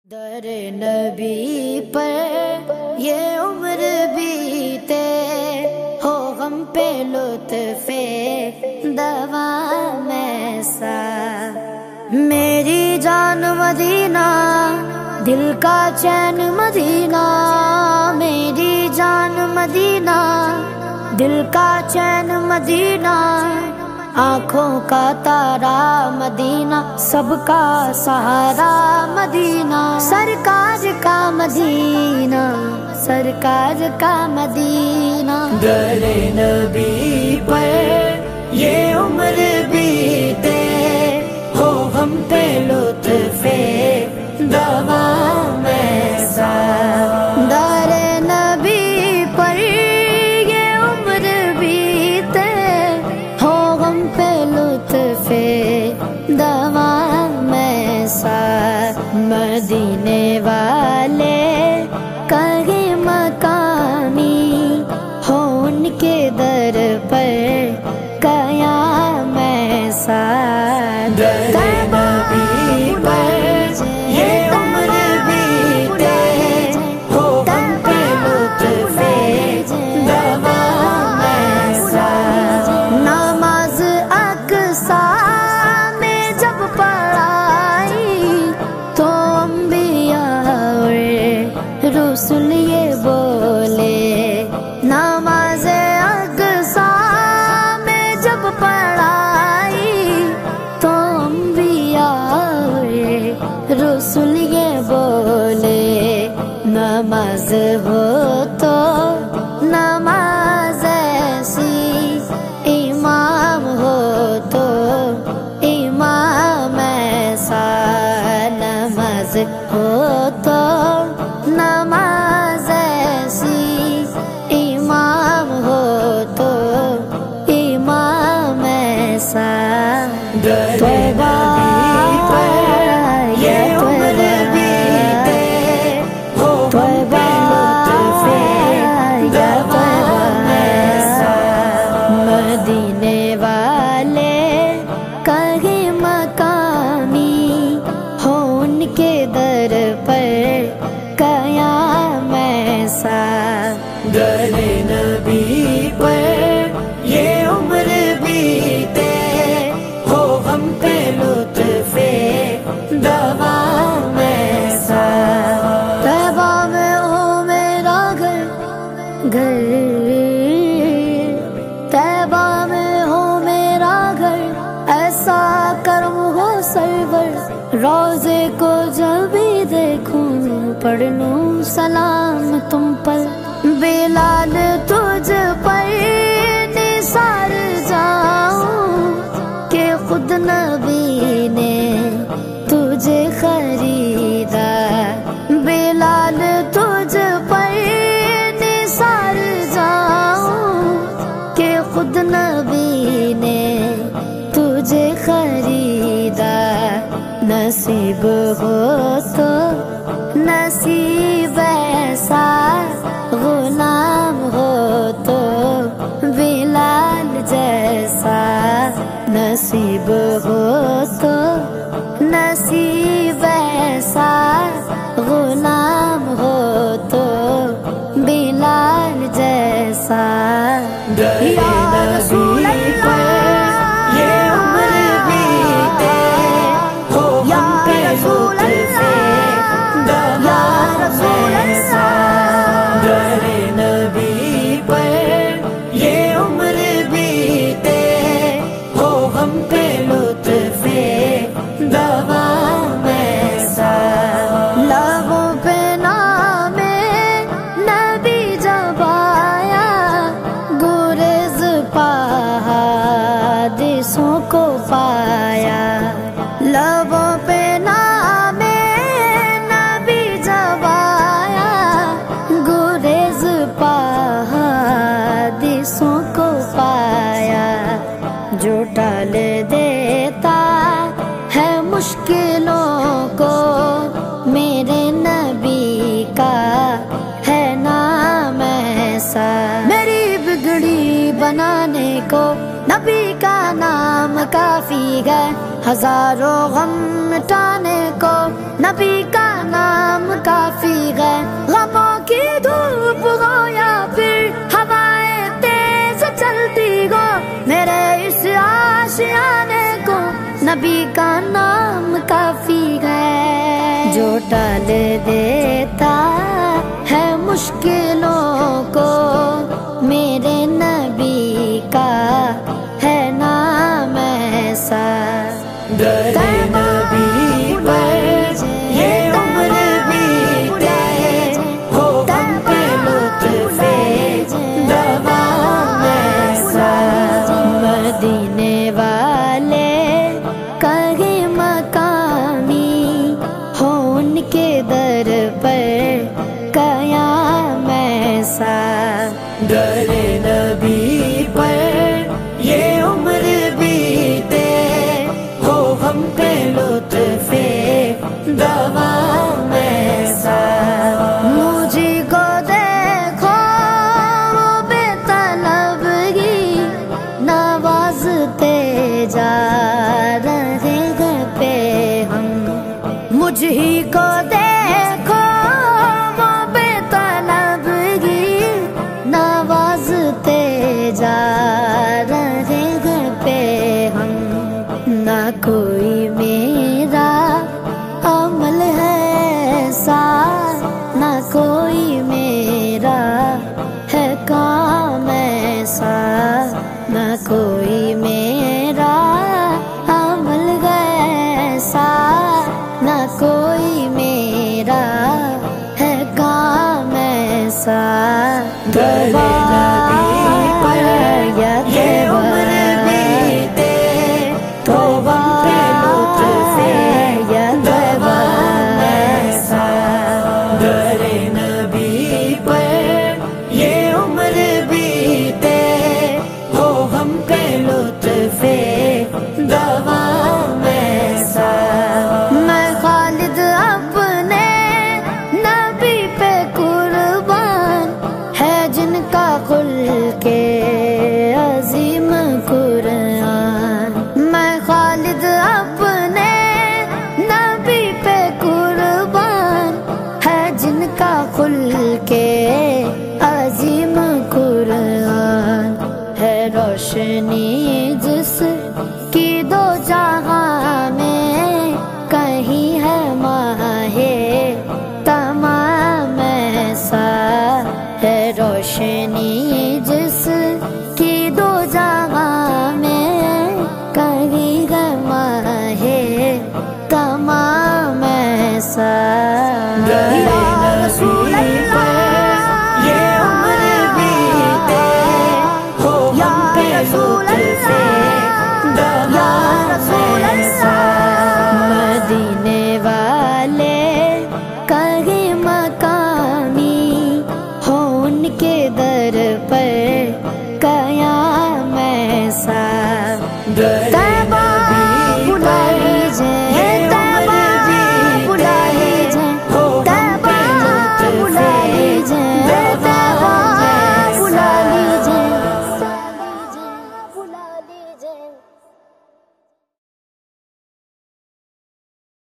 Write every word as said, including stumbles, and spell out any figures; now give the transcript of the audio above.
در نبی پر یہ عمر بیتے ہو غم پہ لطف دوام ایسا، میری جان مدینہ دل کا چین مدینہ، میری جان مدینہ دل کا چین مدینہ، آنکھوں کا تارا مدینہ سب کا سہارا مدینہ، سرکار کا مدینہ سرکار کا مدینہ، در نبی پر یہ عمر بیتے ہو ہم پہ لطف دوام ایسا، در نبی پر یہ عمر بیتے ہو ہم پہ لطف دوام ایسا، مدینے والے کہیں مقامی ہو ان کے در پر قیام ایسا، در نبی پر یہ عمر بیتے ہو ہم پہ لطف دوام ایسا، نماز اقصی میں جب پڑھائی تو انبیاء اور رسول یہ بولے، نماز اقصی میں جب پڑھائی تو انبیاء اور رسول یہ بولے، نماز ہو تو نماز ایسی، امام ہو تو امام ایسا، نماز ہو تو نماز ایسی، امام ہو تو امام ایسا، توبہ یہ عمر بیتے ہو توبہ دوام ایسا، مدینے والے کہیں مقامی ہو ان کے در پر قیام ایسا، در نبی پر یہ عمر بیتے ہو ہم پہ لطف دوام ایسا، طیبہ میں ہو میرا گھر گھر طیبہ میں ہو میرا گھر، ایسا کرم ہو سرور، روزے کو جب بھی دیکھوں پڑھ لوں سلام تم پر، بلال تجھ پر نثار جاؤں کہ خود نبی نے تجھے خریدا، بلال تجھ پر نثار جاؤں کہ خود نبی نے تجھے خریدا، نصیب ہو تو نصیب ایسا، غلام ہو تو بلال جیسا، نصیب ہو تو نصیب ایسا، غلام ہو تو بلال جیسا، یا رسول اللہ یہ عمر بیتے ہو یا رسول اللہ یا رسول اللہ، در نبی پر یہ عمر بیتے ہو ہم پہ لطف دوام ایسا، لبوں پہ نام نبی جب آیا، گریز حادثوں کو پایا، لبوں پہ نام نبی جب آیا، گریز حادثوں کو پایا، جو ٹال دیتا ہے مشکلوں کو، میرے نبی کا ہے نام ایسا، میری بگڑی بنانے کو نبی کا نام کافی ہے، ہزاروں غم مٹانے کو نبی کا نام کافی ہے، غموں کی دھوپ ہو یا پھر ہوائیں تیز چلتی ہو، میرے اس آشیانے کو نبی کا نام کافی ہے، جو ٹال دیتا ہے مشکلوں کو، میرے نبی کا ہے نام ایسا۔ در نبی پر یہ عمر بیتے، ہو ہم پہ لطف دوام ایسا۔ مدینے والے کہیں مقامی ہو، ان کے در پر قیام ایسا۔ در نبی پر یہ عمر بیتے، ہو ہم پہ لطف دوام ایسا۔ مجھے کو دیکھو وہ بے طلبگی نوازتے جا رہے ہیں پہ ہم، مجھ ہی کو دیکھو وہ بے طلبگی نوازتے جا رہے ہیں پہ ہم، نہ کوئی میرا عمل ہے ایسا، نہ کوئی میرا ہے کام ایسا، نہ کوئی میرا عمل ہے ایسا، نہ کوئی میرا ہے کام ایسا۔ در نبی پر یہ عمر بیتے، تو ہم پہ لطف دوام ایسا۔ در نبی پر یہ عمر بیتے، ہو ہم پہ لطف دوام ایسا۔ میں خالد اپنے نبی پہ قربان، ہے جن کا خلق عظیم قرآن، میں خالد اپنے نبی پہ قربان، ہے جن کا خلق عظیم قرآن، ہے روشنی جس کی دو جہاں میں، کہیں ہے ماہ تمام ایسا، ہے روشنی جس کی دو جہاں میں، کہیں ہے ماہ تمام ایسا۔ در نبی پر یہ عمر بیتے، ہو ہم پہ لطف دوام ایسا۔ مدینے